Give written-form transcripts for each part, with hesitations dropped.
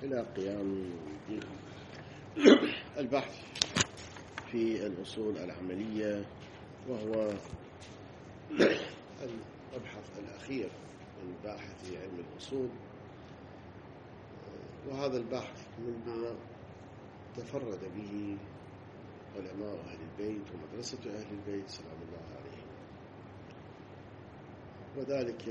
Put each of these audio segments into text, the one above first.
إلى قيام البحث في الأصول العملية، وهو المبحث الأخير من باحثي علم الأصول. وهذا البحث مما تفرد به علماء أهل البيت ومدرسة أهل البيت سلام الله عليهم، وذلك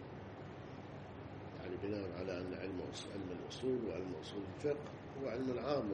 يعني بناء على أن علم الأصول وعلم أصول الفقه هو علم عام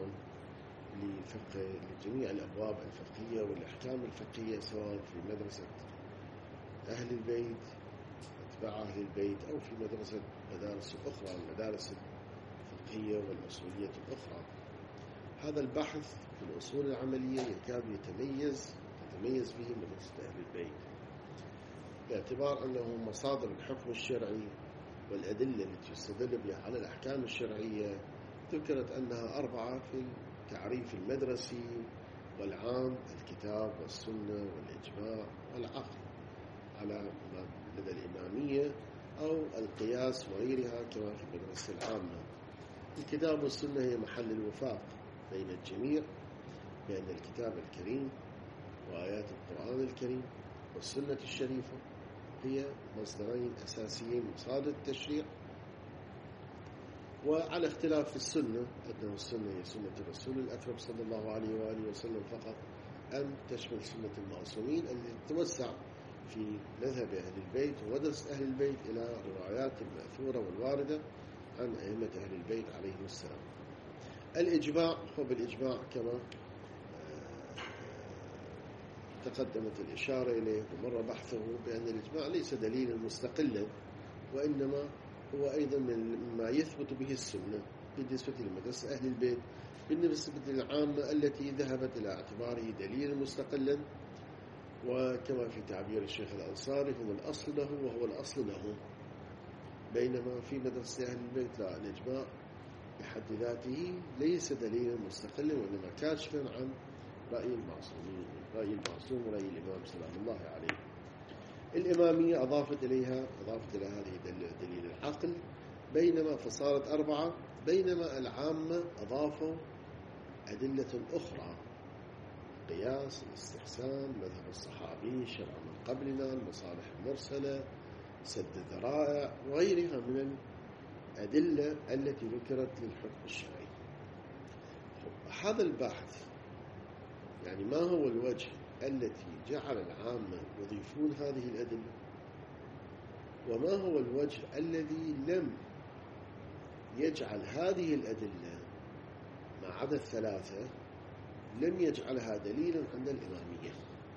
لجميع الأبواب الفقهية والأحكام الفقهية، سواء في مدرسة أهل البيت أتباع أهل البيت أو في مدارس أخرى، المدارس الفقهية والأصولية الأخرى. هذا البحث في الأصول العملية يكاد تتميز به مدرسة أهل البيت، باعتبار أنه مصادر الحكم الشرعي والأدلة التي يستدل بها على الأحكام الشرعية ذكرت أنها 4 في التعريف المدرسي والعام: الكتاب والسنة والإجماع والعقل على لدى الإمامية، أو القياس وغيرها كما في المدرسة العامة. الكتاب والسنة هي محل الوفاق بين الجميع، بأن الكتاب الكريم وآيات القرآن الكريم والسنة الشريفة هي مصدرين أساسيين مصادر التشريع، وعلى اختلاف في السنة، أنه السنة هي سنة الرسول الأكرم صلى الله عليه وآله وسلم فقط، أم تشمل سنة المعصومين التي تتوسع في مذهب أهل البيت ومدرسة أهل البيت إلى روايات المأثورة والواردة عن أئمة أهل البيت عليهم السلام. الإجماع هو بالإجماع كما تقدمت الإشارة إليه ومر بحثه، بأن الإجماع ليس دليلا مستقلا، وإنما هو أيضا مما يثبت به السنة بالنسبة لمدرسة أهل البيت، بالنسبة للعامة التي ذهبت إلى اعتباره دليلا مستقلا، وكما في تعبير الشيخ الأنصاري هم الأصل له وهو الأصل له، بينما في مدرسة أهل البيت لا، الإجماع بحد ذاته ليس دليلا مستقلا، وإنما كاشفا عن رأي المعصومين، رأي المعصوم ورأي الإمام سلام الله عليه. الإمامية أضافت إلى هذه دليل العقل، بينما فصارت 4، بينما العامة أضافوا أدلة أخرى: قياس، الاستحسان، مذهب الصحابي، شرع من قبلنا، المصالح المرسلة، سد الذرائع، وغيرها من الأدلة التي ذكرت للحكم الشرعي. هذا البحث يعني ما هو الوجه التي جعل العامة يضيفون هذه الأدلة، وما هو الوجه الذي لم يجعل هذه الأدلة ما عدا 3 لم يجعلها دليلا عند الإمامية.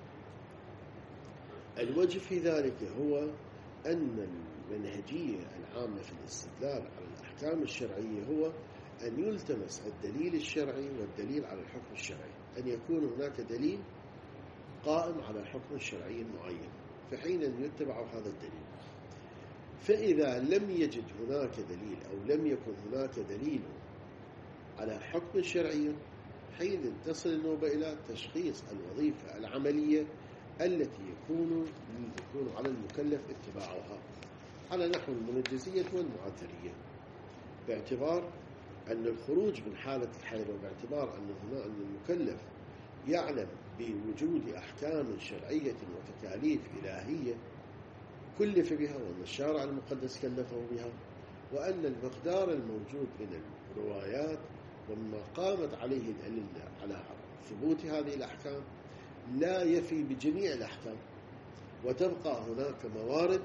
الوجه في ذلك هو أن المنهجية العامة في الاستدلال على الأحكام الشرعية هو أن يلتمس الدليل الشرعي والدليل على الحكم الشرعي، أن يكون هناك دليل قائم على الحكم الشرعي المعين، فحين يتبع هذا الدليل. فإذا لم يجد هناك دليل أو لم يكن هناك دليل على حكم شرعي، حين تصل النوبة إلى تشخيص الوظيفة العملية التي يكون على المكلف اتباعها على نحو المنجزية والمعذرية، باعتبار أن الخروج من حالة الحيرة، وباعتبار أن المكلف يعلم بوجود أحكام شرعية وتكاليف إلهية كلف بها، وأن الشارع المقدس كلفه بها، وأن المقدار الموجود من الروايات ومما قامت عليه الأدلة على ثبوت هذه الأحكام لا يفي بجميع الأحكام، وتبقى هناك موارد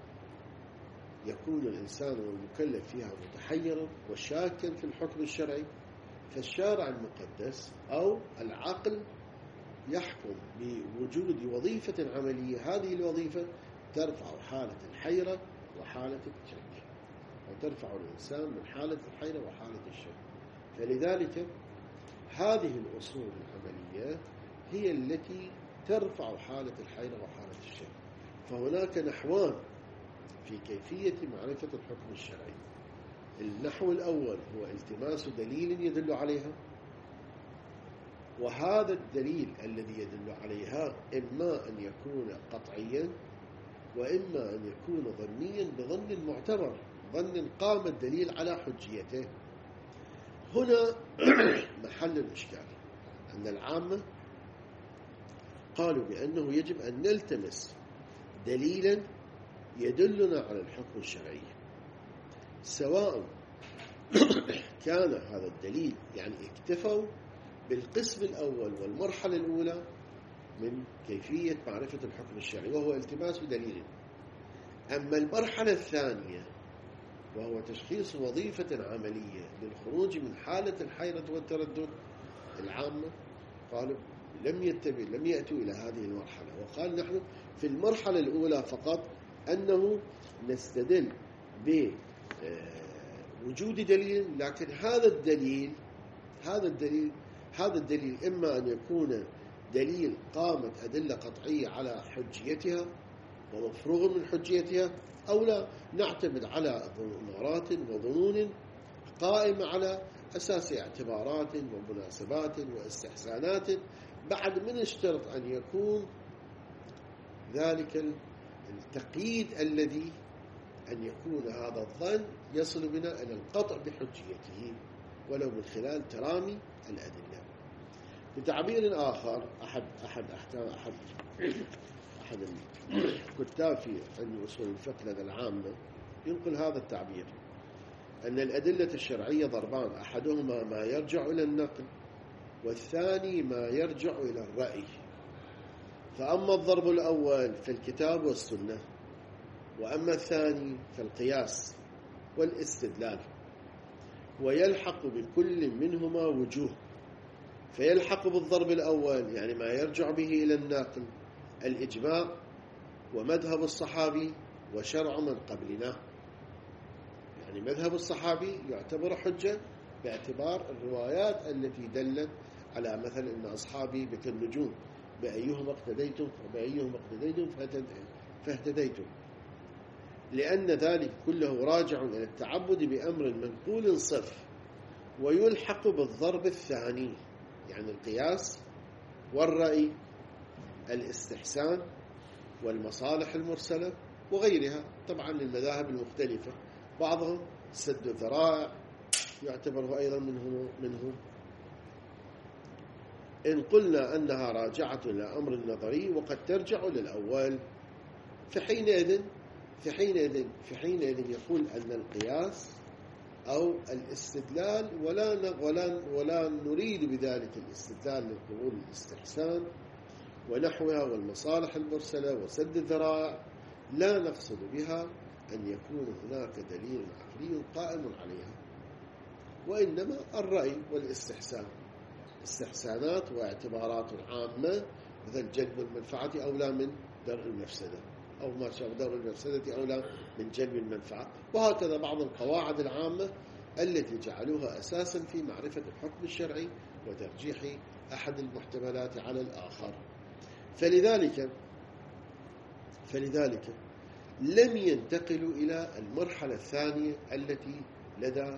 يكون الإنسان والمكلف فيها متحيرا وشاكا في الحكم الشرعي، فالشارع المقدس أو العقل يحكم بوجود وظيفة عملية، هذه الوظيفة ترفع حالة الحيرة وحالة الشك، وترفع الإنسان من حالة الحيرة وحالة الشك. فلذلك هذه الأصول العملية هي التي ترفع حالة الحيرة وحالة الشك. فهناك نحوان في كيفية معرفة الحكم الشرعي: النحو الأول هو التماس دليل يدل عليها، وهذا الدليل الذي يدل عليها إما أن يكون قطعيا، وإما أن يكون ظنيا بظن معتبر، ظن قام الدليل على حجيته. هنا محل الإشكال أن العامة قالوا بأنه يجب أن نلتمس دليلا يدلنا على الحكم الشرعي، سواء كان هذا الدليل يعني اكتفوا بالقسم الأول والمرحلة الأولى من كيفية معرفة الحكم الشرعي وهو التماس دليل، أما المرحلة الثانية وهو تشخيص وظيفة عملية للخروج من حالة الحيرة والتردد، العامة قالوا لم يأتوا إلى هذه المرحلة، وقال نحن في المرحلة الأولى فقط أنه نستدل بوجود دليل، لكن هذا الدليل إما أن يكون دليل قامت أدلة قطعية على حجيتها ومفروغ من حجيتها، أو لا نعتمد على ضمارات وظنون قائمة على أساس اعتبارات ومناسبات واستحسانات، بعد من اشترط أن يكون ذلك التقييد الذي أن يكون هذا الظن يصل بنا إلى القطع بحجيته ولو من خلال ترامي الأدلة. بتعبير آخر أحد الكتاب في علم أصول الفقه لدى العامة ينقل هذا التعبير، أن الأدلة الشرعية ضربان، أحدهما ما يرجع إلى النقل والثاني ما يرجع إلى الرأي، فأما الضرب الأول في الكتاب والسنة، وأما الثاني فالقياس والاستدلال، ويلحق بكل منهما وجوه، فيلحق بالضرب الأول يعني ما يرجع به إلى الناقل الإجماع ومذهب الصحابي وشرع من قبلنا، يعني مذهب الصحابي يعتبر حجة باعتبار الروايات التي دلت على مثل أن أصحابي كالنجوم بأيهم اقتديتم فاهتديتم، لأن ذلك كله راجع إلى التعبد بأمر منقول صرف، ويلحق بالضرب الثاني يعني القياس والرأي، الاستحسان والمصالح المرسلة وغيرها طبعا للمذاهب المختلفة، بعضهم سد الذرائع يعتبره أيضا منه. إن قلنا أنها راجعة إلى أمر نظري وقد ترجع للأول، في حينئذ يقول أن القياس أو الاستدلال ولا نريد بذلك الاستدلال للقبول الاستحسان ونحوها والمصالح المرسلة وسد الذرائع، لا نقصد بها أن يكون هناك دليل عقلي قائم عليها، وإنما الرأي والاستحسان، استحسانات واعتبارات عامة مثل جلب المنفعة أولى من درء المفسدة، أو ما شابه درء المفسدة أولى من جلب المنفعة، وهكذا بعض القواعد العامة التي جعلوها أساسا في معرفة الحكم الشرعي وترجيح أحد المحتملات على الآخر. فلذلك لم ينتقلوا إلى المرحلة الثانية التي لدى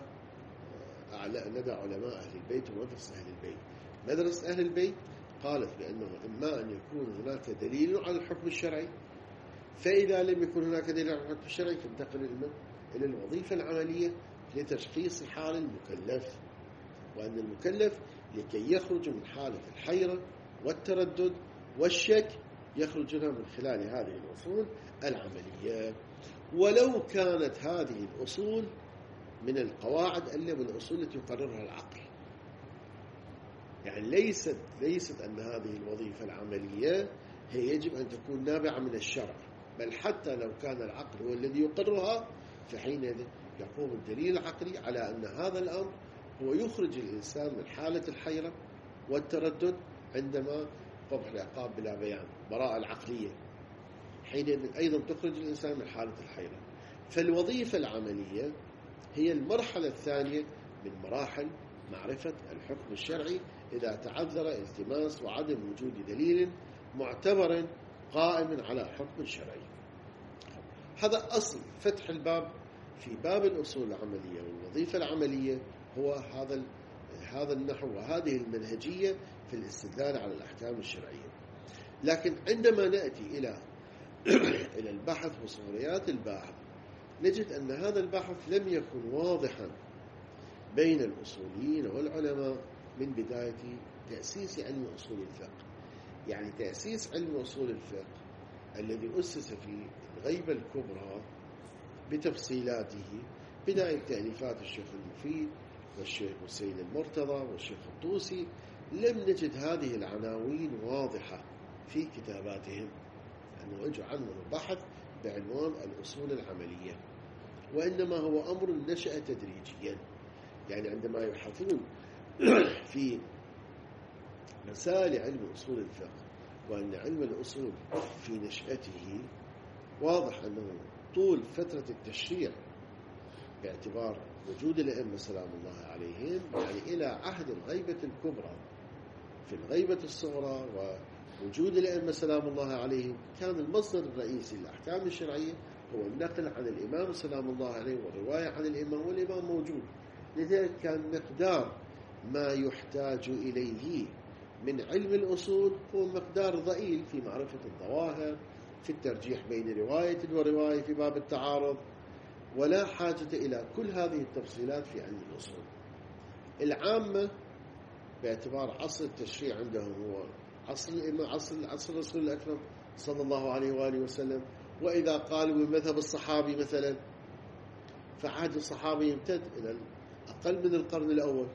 علماء أهل البيت ومدرسة أهل البيت. مدرسة أهل البيت قالت بأنه إما أن يكون هناك دليل على الحكم الشرعي، فإذا لم يكن هناك دليل على الحكم الشرعي تنتقل إلى الوظيفة العملية لتشخيص حال المكلف، وأن المكلف لكي يخرج من حالة الحيرة والتردد والشك يخرج من خلال هذه الأصول العملية، ولو كانت هذه الأصول من القواعد اللي من الأصول التي يقررها العقل، يعني ليست أن هذه الوظيفة العملية هي يجب أن تكون نابعة من الشرع، بل حتى لو كان العقل هو الذي يقررها فحينئذ يقوم الدليل العقلي على أن هذا الأمر هو يخرج الإنسان من حالة الحيرة والتردد عندما قبح العقاب بلا بيان، براءة العقلية حينئذ أيضا تخرج الإنسان من حالة الحيرة. فالوظيفة العملية هي المرحلة الثانية من مراحل معرفة الحكم الشرعي إذا تعذر التماس وعدم وجود دليل معتبر قائم على حكم شرعي. هذا أصل فتح الباب في باب الأصول العملية والوظيفة العملية، هو هذا النحو وهذه المنهجية في الاستدلال على الأحكام الشرعية. لكن عندما نأتي إلى البحث وصوريات الباحث نجد أن هذا البحث لم يكن واضحا بين الأصوليين والعلماء من بداية تأسيس علم أصول الفقه. يعني تأسيس علم أصول الفقه الذي أسس في الغيبة الكبرى بتفصيلاته، بداية تأليفات الشيخ المفيد والشيخ السيد المرتضى والشيخ الطوسي، لم نجد هذه العناوين واضحة في كتاباتهم، أنه أجوا عنه بحث بعنوان الأصول العملية، وإنما هو أمر نشأ تدريجيا. يعني عندما يبحثون في مسائل علم أصول الفقه، وأن علم الأصول في نشأته واضح أنه طول فترة التشريع باعتبار وجود الأئمة سلام الله عليهم، يعني إلى عهد الغيبة الكبرى، في الغيبة الصغرى ووجود الأئمة سلام الله عليهم، كان المصدر الرئيسي للأحكام الشرعية هو النقل عن الإمام سلام الله عليه والرواية عن الإمام، والإمام موجود. لذلك كان مقدار ما يحتاج إليه من علم الأصول هو مقدار ضئيل في معرفة الظواهر، في الترجيح بين رواية ورواية في باب التعارض، ولا حاجة إلى كل هذه التفصيلات في علم الأصول. العامة باعتبار عصر التشريع عندهم هو عصر الإمام، عصر الرسول الأكرم صلى الله عليه وآله وسلم، وإذا قالوا بمذهب الصحابي مثلا، فعهد الصحابي يمتد إلى أقل من القرن الأول.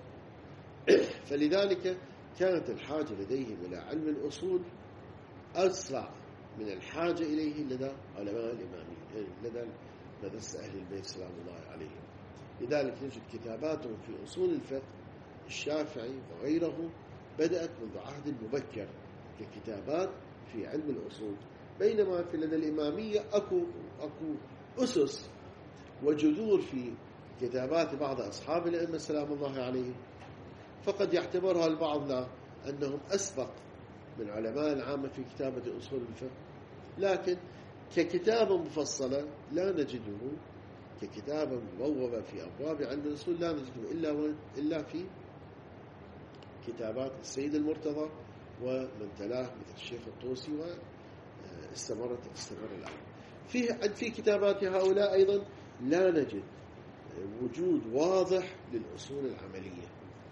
فلذلك كانت الحاجة لديهم إلى علم الأصول أسرع من الحاجة إليه لدى علماء الإمامية، لدى مدرسة أهل البيت سلام الله عليهم. لذلك نجد كتاباتهم في أصول الفقه الشافعي وغيره بدأت منذ عهد مبكر ككتابات في علم الأصول، بينما في لدى الإمامية أكو أسس وجذور في كتابات بعض أصحاب الأئمة سلام الله عليهم، فقد يعتبرها البعض أنهم أسبق من علماء العامة في كتابة أصول الفقه، لكن ككتابة مفصلة لا نجده، ككتابة مبوبة في أبواب علم الأصول لا نجده إلا في كتابات السيد المرتضى ومن تلاه مثل الشيخ الطوسي، واستمر الأمر. في كتابات هؤلاء أيضا لا نجد وجود واضح للأصول العملية،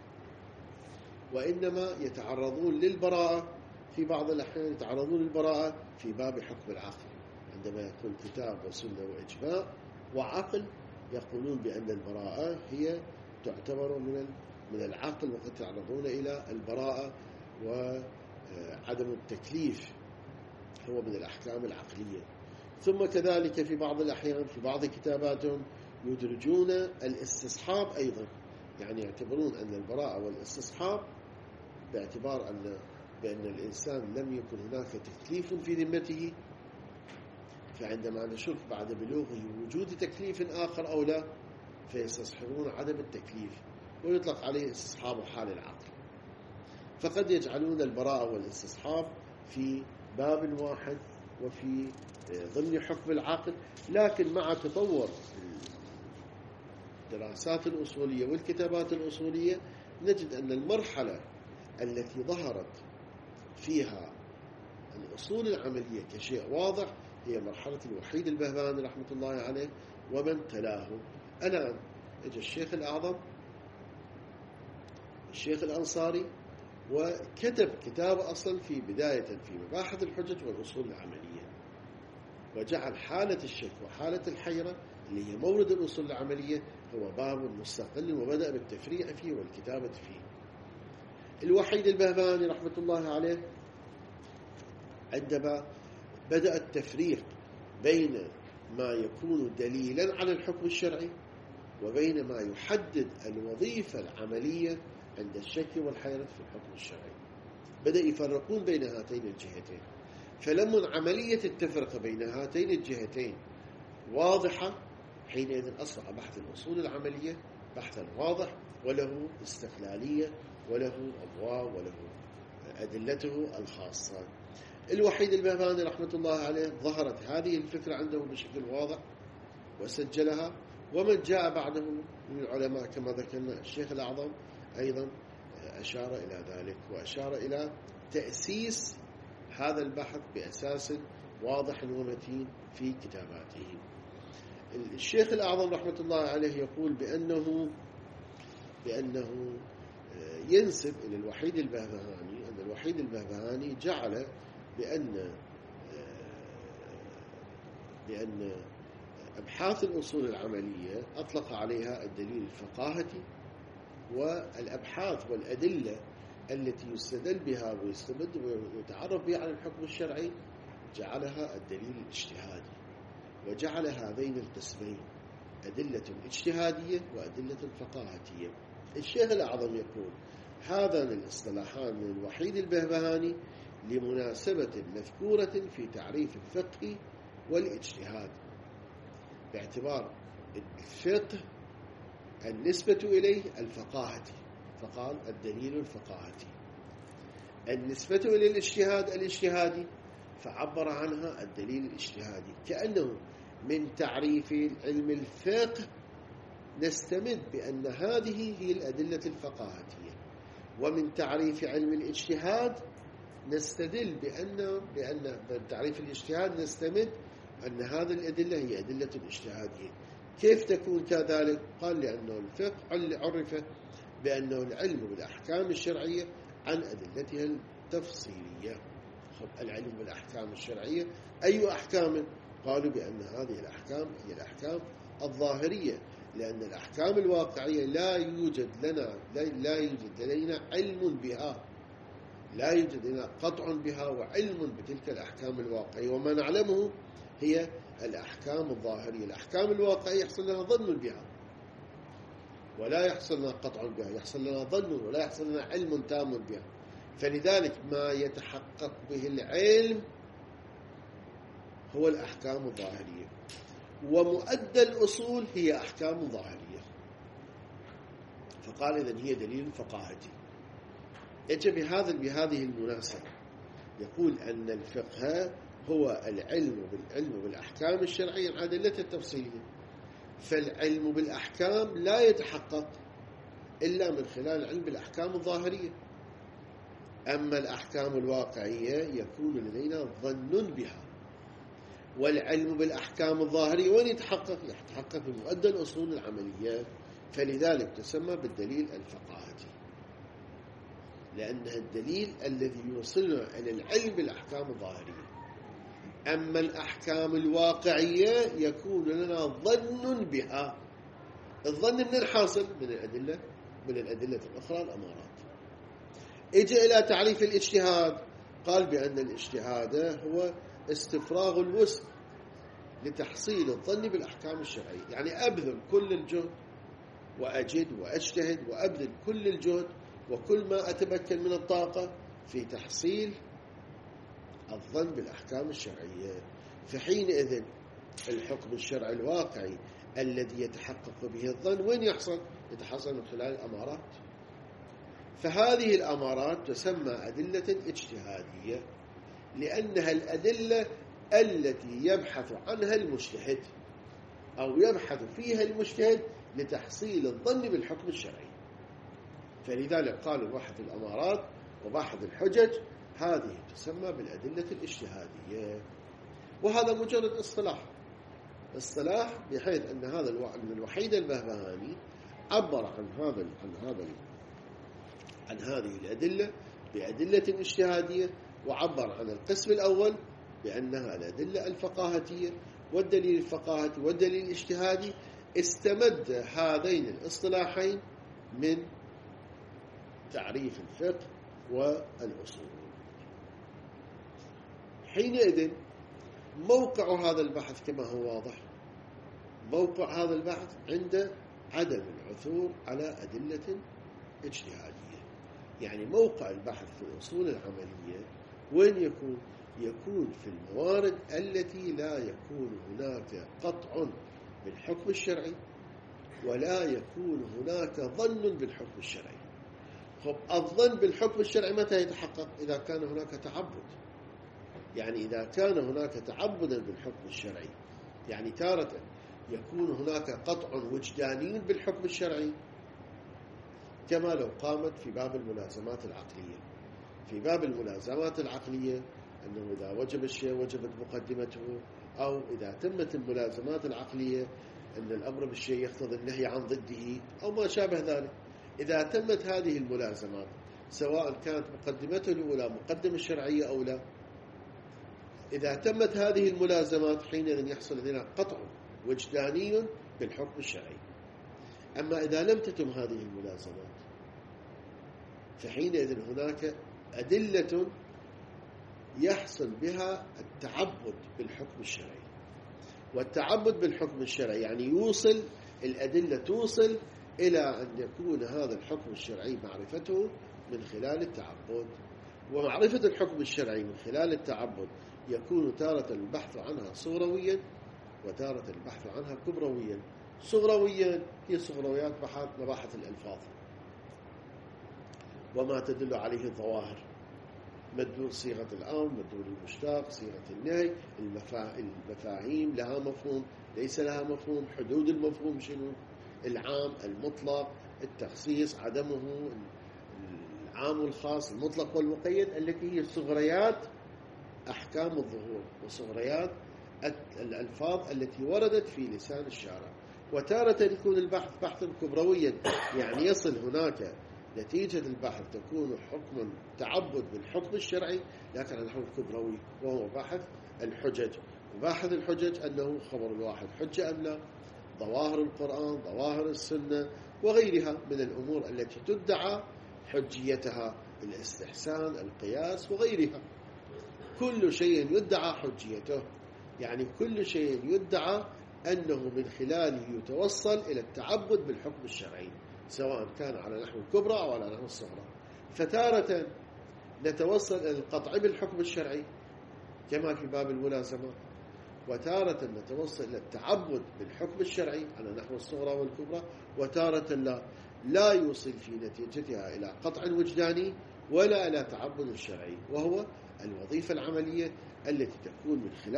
وإنما يتعرضون للبراءة في بعض الأحيان، يتعرضون للبراءة في باب حكم العقل، عندما يكون كتاب وسنة وإجماع وعقل يقولون بأن البراءة هي تعتبر من العقل، وقد يتعرضون إلى البراءة وعدم التكليف هو من الأحكام العقلية. ثم كذلك في بعض الأحيان في بعض كتاباتهم يدرجون الاستصحاب أيضا، يعني يعتبرون أن البراءة والاستصحاب باعتبار بأن الإنسان لم يكن هناك تكليف في ذمته، فعندما نشوف بعد بلوغه وجود تكليف آخر أو لا فيستصحبون عدم التكليف، ويطلق عليه استصحاب حال العقل. فقد يجعلون البراءة والاستصحاب في باب واحد وفي ضمن حكم العقل، لكن مع تطور الدراسات الأصولية والكتابات الأصولية نجد أن المرحلة التي ظهرت فيها الأصول العملية كشيء واضح هي مرحلة الوحيد البهبهاني رحمة الله عليه ومن تلاه. الآن اجى الشيخ الأعظم الشيخ الأنصاري وكتب كتاب أصل في بداية في مباحث الحجج والأصول العملية، وجعل حالة الشك وحالة الحيرة اللي هي مورد الأصول العملية هو باب مستقل، وبدأ بالتفريع فيه والكتابة فيه. الوحيد البهبهاني رحمة الله عليه عندما بدأ التفريق بين ما يكون دليلا على الحكم الشرعي وبين ما يحدد الوظيفة العملية عند الشك والحيرة في الحكم الشرعي، بدأ يفرقون بين هاتين الجهتين. فلما عملية التفرقة بين هاتين الجهتين واضحة، حينئذ أصبح بحث الأصول العملية بحثا واضح وله استقلالية وله أبواب وله أدلته الخاصة. الوحيد البهبهاني رحمة الله عليه ظهرت هذه الفكرة عنده بشكل واضح وسجلها، ومن جاء بعده من العلماء كما ذكرنا الشيخ الأعظم أيضا أشار إلى ذلك، وأشار إلى تأسيس هذا البحث بأساس واضح ومتين في كتاباته. الشيخ الأعظم رحمة الله عليه يقول بأنه بأنه ينسب إلى الوحيد البهبهاني أن الوحيد البهبهاني جعل بأن أبحاث الأصول العملية أطلق عليها الدليل الفقاهتي، والأبحاث والأدلة التي يستدل بها ويستمد ويتعرف بها على الحكم الشرعي جعلها الدليل الاجتهادي، وجعل هذين القسمين أدلة اجتهادية وأدلة فقاهتية. الشيخ الأعظم يقول هذان الاصطلاحان من الوحيد البهبهاني لمناسبة مذكورة في تعريف الفقه والاجتهاد، باعتبار الفقه النسبة إليه الفقاهتي، فقال الدليل الفقاهتي. النسبة إلى الاجتهاد الاجتهادي، فعبر عنها الدليل الاجتهادي، كأنه من تعريف علم الفقه نستمد بأن هذه هي الأدلة الفقاهتية، ومن تعريف علم الاجتهاد نستدل بأن تعريف الاجتهاد نستمد أن هذه الأدلة هي أدلة اجتهادية. كيف تكون كذلك؟ قال لأنه الفقه عرف بأنه العلم بالأحكام الشرعية عن أدلتها التفصيلية. العلم بالأحكام الشرعية أي أحكام؟ قالوا بأن هذه الأحكام هي الأحكام الظاهرية، لأن الأحكام الواقعية لا يوجد لدينا علم بها، لا يوجد لنا قطع بها وعلم بتلك الأحكام الواقعية، وما نعلمه هي الأحكام الظاهرية. الأحكام الواقعية يحصل لنا ظن بها ولا يحصل لنا قطع بها، يحصل لنا ظن ولا يحصل لنا علم تام بها. فلذلك ما يتحقق به العلم هو الأحكام الظاهرية، ومؤدى الأصول هي أحكام ظاهرية. فقال إذن هي دليل فقاهتي. يجب بهذه المناسبة يقول أن الفقه هو العلم بالأحكام الشرعية عن أدلتها التفصيلية، فالعلم بالأحكام لا يتحقق إلا من خلال العلم بالأحكام الظاهرية. أما الأحكام الواقعية يكون لدينا ظن بها، والعلم بالأحكام الظاهرية وين يتحقق؟ يتحقق بمؤدى الأصول العملية، فلذلك تسمى بالدليل الفقاهتي، لأنها الدليل الذي يوصلنا إلى العلم بالأحكام الظاهرية. أما الأحكام الواقعية يكون لنا ظن بها. الظن من الحاصل من الأدلة الأخرى الأمارات. اجى إلى تعريف الاجتهاد، قال بأن الاجتهاد هو استفراغ الوسع لتحصيل الظن بالأحكام الشرعية، يعني أبذل كل الجهد وأجد وأجتهد وأبذل كل الجهد وكل ما أتمكن من الطاقة في تحصيل الظن بالأحكام الشرعية. فحينئذ الحكم الشرعي الواقعي الذي يتحقق به الظن وين يحصل؟ يتحصل من خلال الأمارات. فهذه الأمارات تسمى أدلة اجتهادية، لأنها الأدلة التي يبحث عنها المجتهد أو يبحث فيها المجتهد لتحصيل الظن بالحكم الشرعي. فلذلك قال بحث الأمارات وبحث الحجج هذه تسمى بالأدلة الاجتهادية. وهذا مجرد اصطلاح بحيث أن هذا الوحيد البهبهاني عبر عن هذه الأدلة بأدلة اجتهادية، وعبر عن القسم الأول بأنها الأدلة الفقاهتية، والدليل الفقاهتي والدليل الاجتهادي استمد هذين الاصطلاحين من تعريف الفقه والأصول. حينئذ موقع هذا البحث كما هو واضح، موقع هذا البحث عند عدم العثور على أدلة اجتهادية. يعني موقع البحث في الأصول العملية وين يكون في الموارد التي لا يكون هناك قطع بالحكم الشرعي ولا يكون هناك ظن بالحكم الشرعي. الظن بالحكم الشرعي متى يتحقق؟ إذا كان هناك تعبد. يعني إذا كان هناك تعبدا بالحكم الشرعي، يعني تارة يكون هناك قطع وجداني بالحكم الشرعي، كما لو قامت في باب الملازمات العقلية. في باب الملازمات العقلية أنه إذا وجب الشيء وجبت مقدمته، أو إذا تمت الملازمات العقلية أن الأمر بالشيء يقتضي النهي عن ضده أو ما شابه ذلك. إذا تمت هذه الملازمات سواء كانت مقدمته الأولى مقدمة شرعية أو لا، إذا تمت هذه الملازمات حينئذ يحصل لدينا قطع وجداني بالحكم الشرعي. أما إذا لم تتم هذه الملازمات فحينئذ هناك أدلة يحصل بها التعبد بالحكم الشرعي. والتعبد بالحكم الشرعي يعني يوصل الأدلة توصل إلى أن يكون هذا الحكم الشرعي معرفته من خلال التعبد. ومعرفة الحكم الشرعي من خلال التعبد يكون تارة البحث عنها صغرويا وتارة البحث عنها كبرويا. صغرويا هي صغرويات مباحث الألفاظ وما تدل عليه الظواهر، مدلول صيغة الأمر، مدلول المشتق، صيغة النهي، المفاهيم لها مفهوم ليس لها مفهوم، حدود المفهوم شنو، العام المطلق، التخصيص عدمه، العام والخاص، المطلق والمقيد، التي هي صغريات أحكام الظهور وصغريات الألفاظ التي وردت في لسان الشارع. وتارة يكون البحث بحثا كبرويا يعني يصل هناك نتيجة البحث تكون حكما تعبد بالحكم الشرعي لكن على نحو الكبروي، وهو بحث الحجج. وبحث الحجج أنه خبر الواحد حجة أم لا، ظواهر القرآن، ظواهر السنة وغيرها من الأمور التي تدعى حجيتها، الاستحسان، القياس وغيرها. كل شيء يدعى حجيته يعني كل شيء يدعى أنه من خلاله يتوصل إلى التعبد بالحكم الشرعي سواء كان على نحو الكبرى أو على نحو الصغرى. فتارة نتوصل إلى القطع بالحكم الشرعي كما في باب الملازمات، وتارة نتوصل إلى التعبد بالحكم الشرعي على نحو الصغرى والكبرى، وتارة لا يوصل في نتيجتها إلى قطع وجداني ولا إلى تعبد الشرعي، وهو الوظيفة العملية التي تكون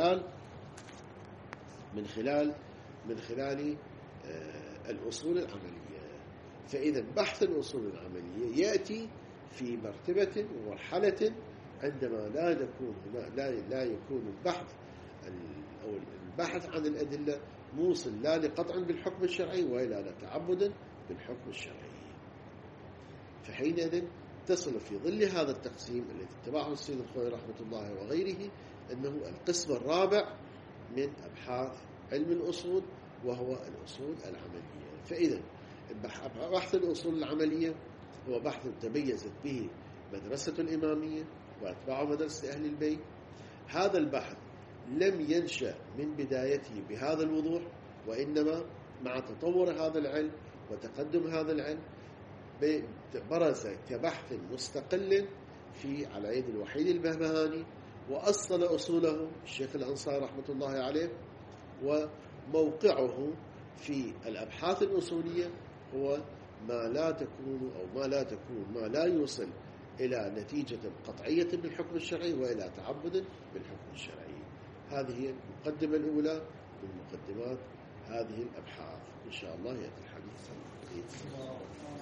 من خلال الأصول العملية. فإذا بحث الأصول العملية يأتي في مرتبة ومرحلة عندما لا يكون البحث عن الأدلة موصل لا لقطع بالحكم الشرعي ولا لتعبد بالحكم الشرعي. فحينئذ تصل في ظل هذا التقسيم الذي اتبعه السيد الخوئي رحمة الله وغيره أنه القسم الرابع من أبحاث علم الأصول وهو الأصول العملية. فإذا بحث الأصول العملية هو بحث تميزت به مدرسة الإمامية وأتباع مدرسة أهل البيت. هذا البحث لم ينشأ من بدايته بهذا الوضوح، وإنما مع تطور هذا العلم وتقدم هذا العلم برز كبحث مستقل على يد الوحيد البهبهاني، وأصل أصوله الشيخ الأنصاري رحمة الله عليه. وموقعه في الأبحاث الأصولية هو ما لا يوصل إلى نتيجة قطعية بالحكم الشرعي وإلى تعبد بالحكم الشرعي. هذه هي المقدمة الأولى من مقدمات هذه الأبحاث. إن شاء الله يأتي الحديث عن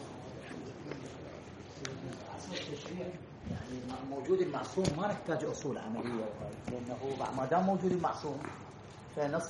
يعني موجود المعصوم ما نحتاج أصول عملية، لأنه ما دام موجود المعصوم فنصل